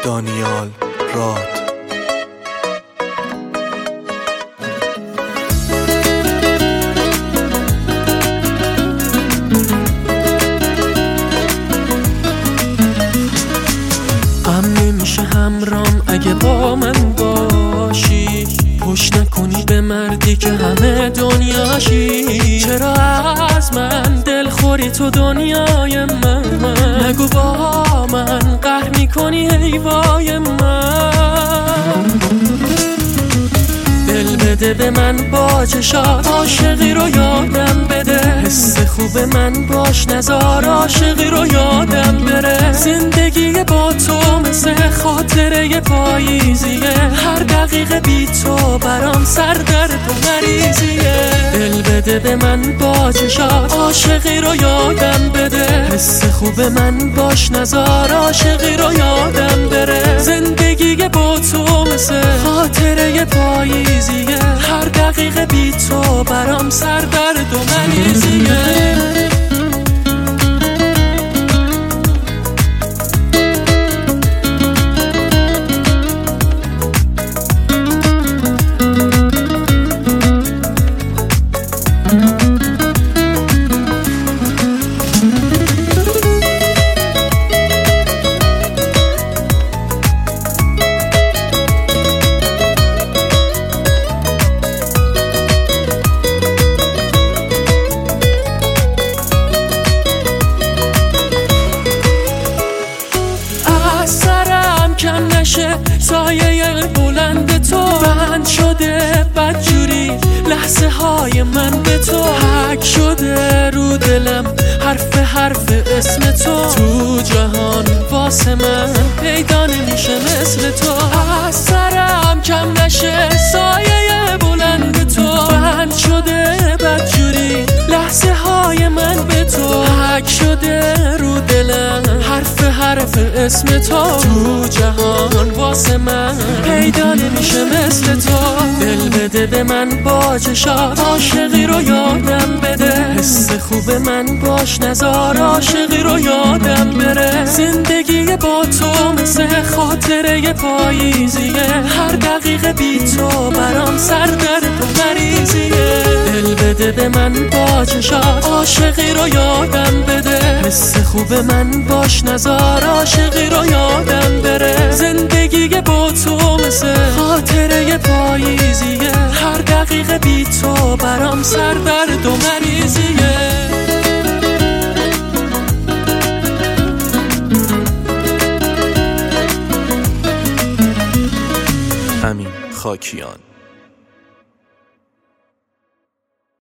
دانیال راد. نمیشه همرام اگه با من باشی، پشت نکنی به مردی که همه دنیاشی. چرا از من دل خوری تو دنیای من؟ نگو با من قهر میکنی حیوای من. دل بده به من با چشات، عاشقی رو یادم بده. حس خوب من باش نزار عاشقی رو یادم بره. زندگی با تو مثل خاطره پاییزیه، هر دقیقه بی تو برام سردرد و مریضیه. دل بده به من با چشات، عاشقی رو یادم بده. حس خوب من باش نزار عاشقی رو یادم بره. زندگی با تو مثل خاطره پاییزیه، هر دقیقه بی تو برام سردرد و مریضیه. کم نشه سایه بلند تو، بند شده بدجوری لحظه های من به تو. حک شده رو دلم حرف اسم تو جهان واسه من پیدا نمیشه مثل تو. از سرم کم نشه سایه بلند تو، بند شده بدجوری لحظه های من به تو. حک شده رو دلم حرف اسم تو جهان واسه من پیدا نمیشه مثل تو. دل بده به من با چشات، عاشقی رو یادم بده. حس خوب من باش نزار عاشقی رو یادم بره. زندگی با تو مثل خاطره پاییزیه، هر دقیقه بی تو برام سردرد و مریضیه. دل بده به من با چشات، عاشقی رو یادم بده. حس خوب من باش نزار عاشقی رو یادم بره. زندگی با تو مثل خاطره پاییزیه، هر دقیقه بی تو برام سردرد و مریضیه. امین خاکیان.